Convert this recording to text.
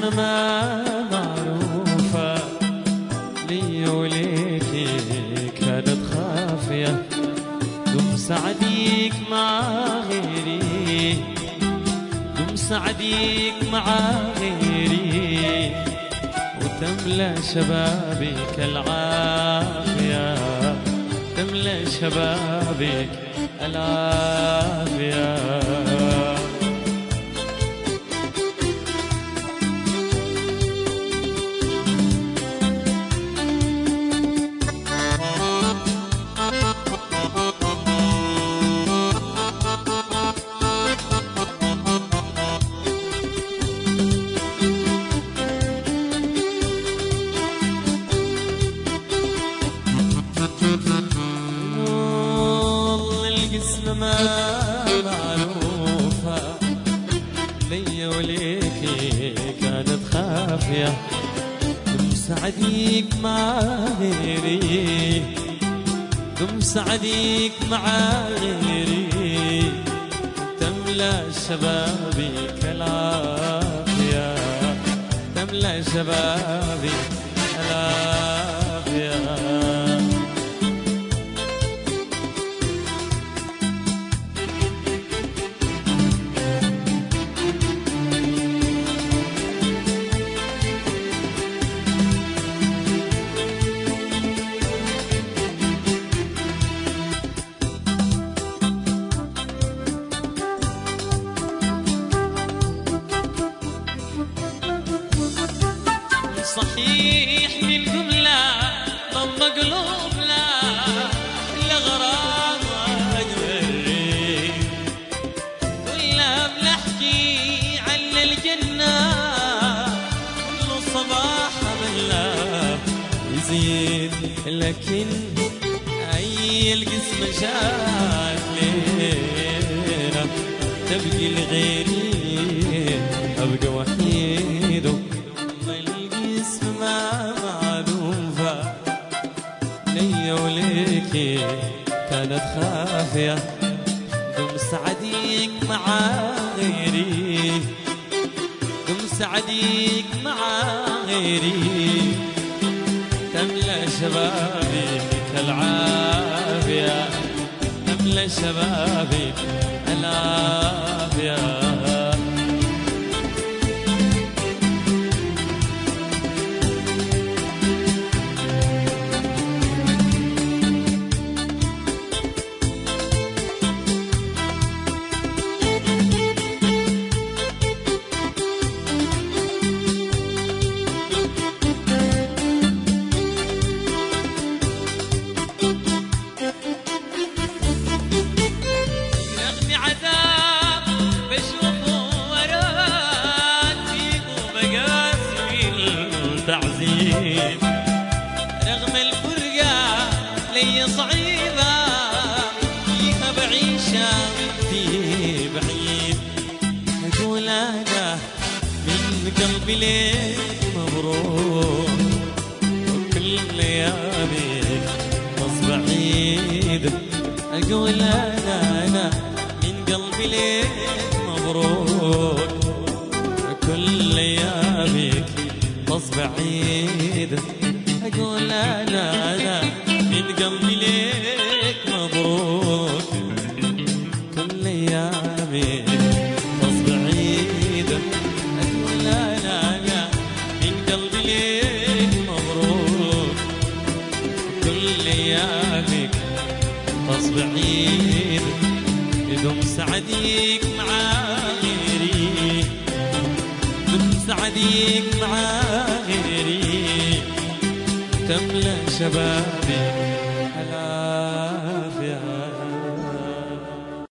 القسمة ما معروفة لي وليكي كانت خافية، دم سعديك مع غيري، دم سعديك مع غيري، وتملى شبابك العافية، تملى شبابك العافية. القسمة ما معروفة لي وليكي كانت خافية، دم سعديك مع غيري، دم سعديك مع غيري، تملى شبابك العافية، تملى شبابك العافية. صحيح منكم لا ضم قلوبنا الغرام أجري، ولا بنحكي عن الجنة كل صباح بالله يزيد، لكن أي القسم شاف لينا تبقي لغيري أبقى وحيد، ما معروفة لي وليكي كانت خافية، دم سعديك مع غيري، دم سعديك مع غيري، تملى شبابك العافية، تملى شبابك العافية. رغم الفرقة لي صعيبة فيها بعيشة وانتي بعيد، أقول أنا من قلبي ليك مبروك، وكل أيامك غصب عيد، أقول أنا من قلبي ليك مبروك، وكل أيامك غصب عيد، أقول أنا من قلبي ليك مبروك، كل أيامي غصب عيد، أقول أنا من قلبي ليك مبروك، كل أيامك غصب عيد، دم سعديك مع غيري، دم سعديك مع غيري، تملى شبابي